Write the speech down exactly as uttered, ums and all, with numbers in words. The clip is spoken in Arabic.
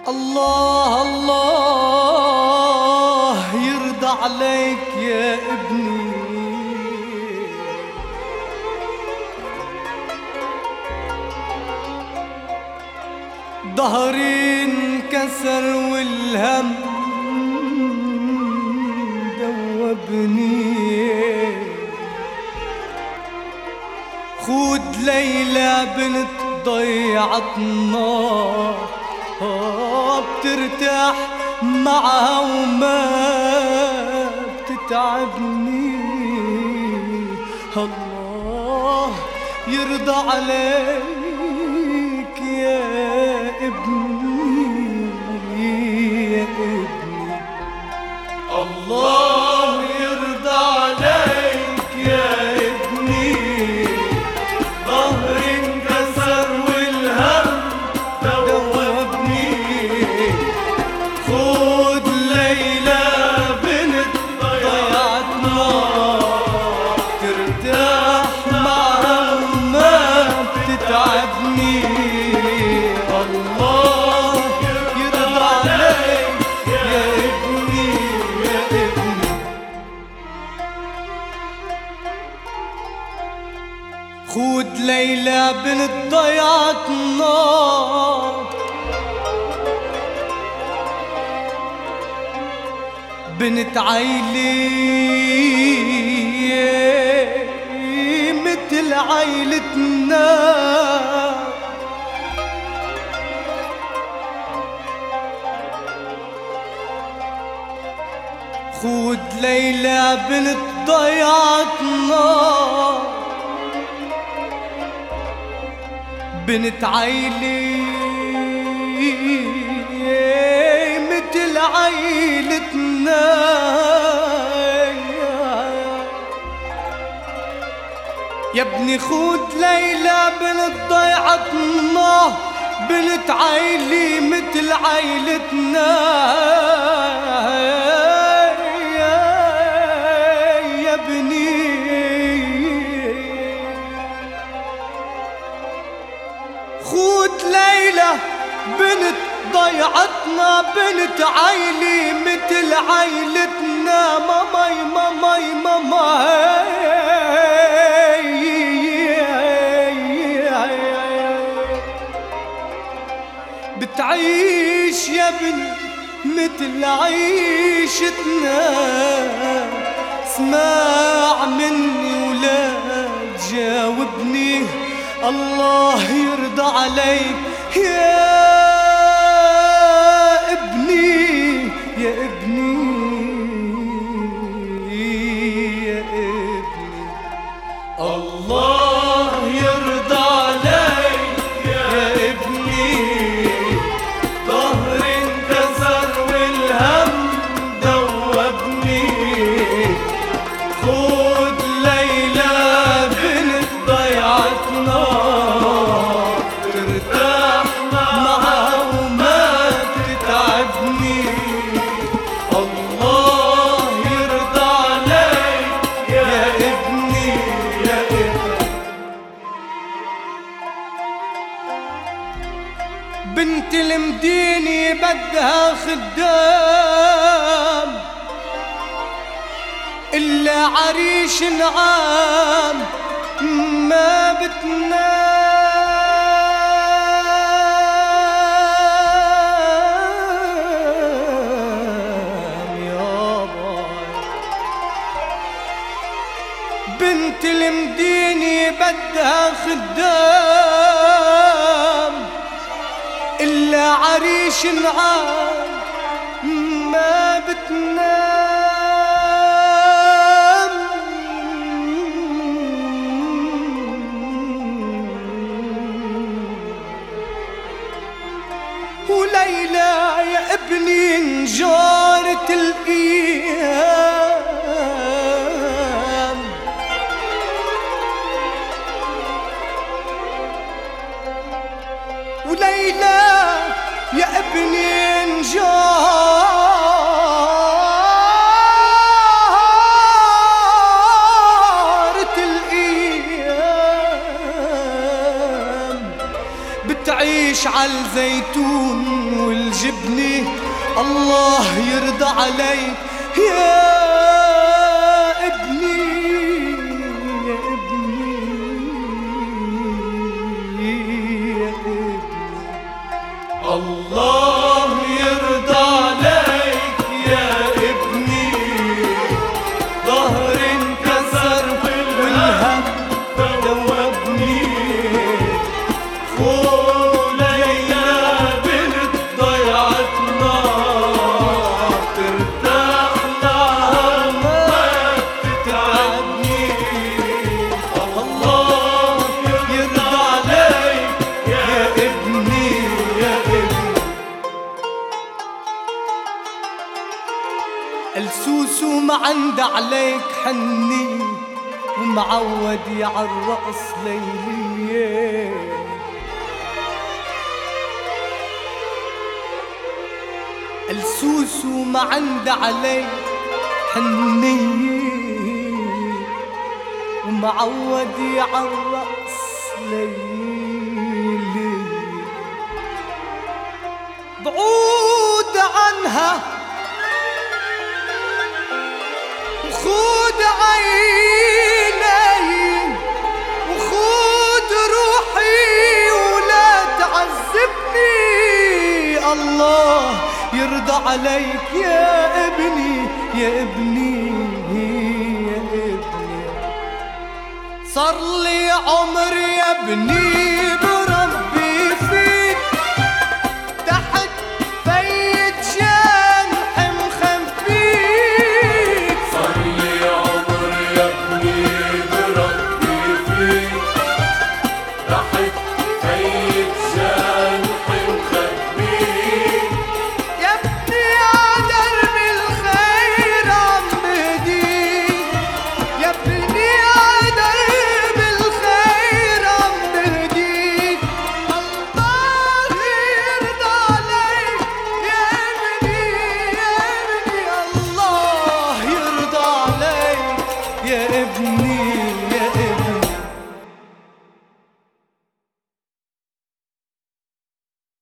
الله الله يرضى عليك يا ابني، ظهري انكسر والهم دوبني، خود ليلى بنت ضيعتنا بترتاح معها وما بتتعبني. الله يرضى عليك يا ابني يا ابني، الله يرضى عليك يا ابني، ظهري انكسر والهم دوبني، خود ليلى بنت ضيعتنا ترتاح معها وما بتتعبني. الله يرضى عليك يا ابني يا ابني، خود ليلى بنت ضيعتنا بنت عيلي مثل عيلتنا، خود ليلى بنت ضيعتنا بنت عيلي مثل عيلتنا، يا ابني خود ليلى بنت ضيعتنا بنت عيلي مثل عيلتنا، يا ابني خود ليلى بنت ضيعتنا بنت عيلي مثل عيلتنا، ماماي ماماي ماماي بتعيش يا ابني مثل عيشتنا، اسمع مني ولا تجاوبني، الله يرضى عليك يا ابني يا ابني يا ابني، الله يرضى عليك يا ابني، ظهري انكسر والهم دوبني، خود ليلى بنت ضيعتنا ترتاح معها وما تتعبني. الله يرضى عليك يا ابني يا ابني، بنت المدينة بدها خدام إلا عريش نعام ما بتنام يابا، بنت المدينة بدها خدام إلا عريش نعام ما بتنام، وليلى يا ابني انجارت الايام، وليلى يا ابني انجارت الايام، بتعيش عالزيتون والجنة جبني الله يرضى عليك يا ابني يا ابني يا ابني. الله يرضى عليك يا ابني ظهر انكسر والهم دوبني فوق ليلى بنت ضيعت نار ترتاح لها ما تتعبني. الله يرضى عليك يا ابني يا ابني. السوسو ما عنده عليك حني ومعود يعالرقص ليلية. السوسو ما عنده عليك حنية ومعود يعالرقص ليلية. بعود عنها وخود عيني وخود روحي ولا تعذبني. الله يرضى عليك يا ابني يا ابني يا ابني. صار لي عمر يا ابني